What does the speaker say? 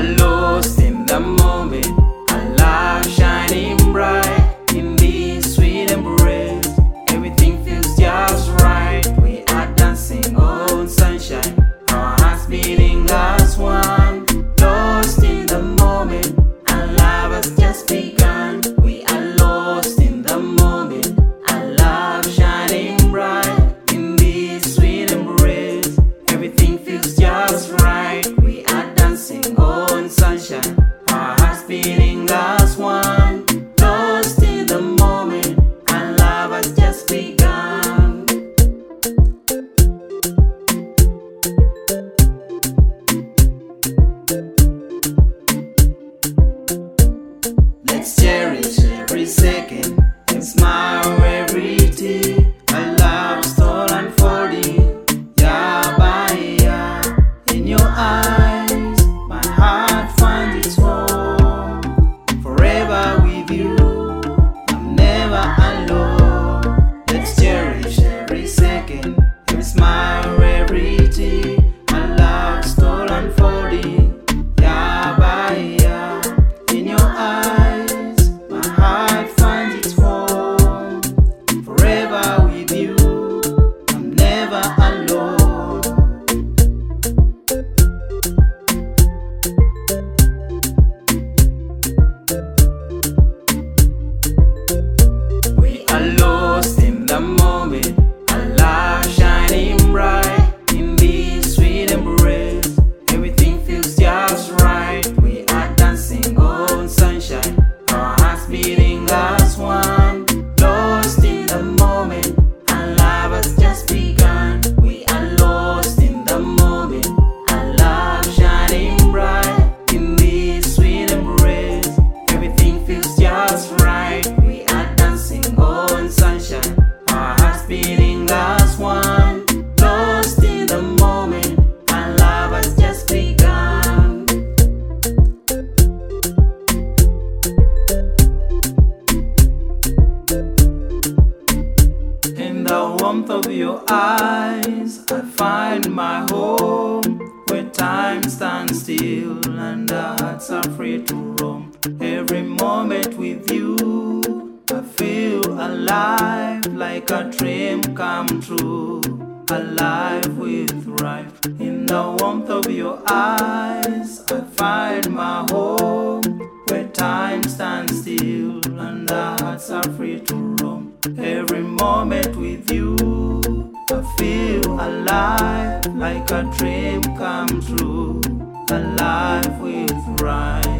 are lost in the moment, our love shining bright in this sweet embrace. Everything feels just right. We are dancing on sunshine, our hearts beating as one. Lost in the moment, our love has just begun. We are lost in the moment, our love shining bright in this sweet embrace. Everything feels just right. We are dancing on sunshine, our hearts beating as one. Lost in the moment, our love has just begun. Let's cherish every second and smile every day. Our love still unfolding, yeah by yeah. In your eyes, my heart finds its home. Forever with you, I'm never alone. Let's cherish every second and smile every day. Our love still unfolding, yeah by yeah. In your eyes, my heart finds its home. Forever with you, I'm never alone. We are lost in the moment, our love shining bright in this sweet embrace. Everything feels just right. We are dancing on sunshine, our hearts beating as one. Lost in the moment, our love has just begun. We are lost in the moment, our love shining bright in this sweet embrace. Everything feels just right. We are dancing on sunshine, our hearts beating as one. Lost in the moment, our love has just begun. In the warmth of your eyes, I find my home. Where time stands still and our hearts are free to roam. Every moment with you, I feel alive, like a dream come true. Alive with life. In the warmth of your eyes, I find my home. Where time stands still and our hearts are free to roam. Every moment with you, I feel alive, like a dream come true. Alive with right.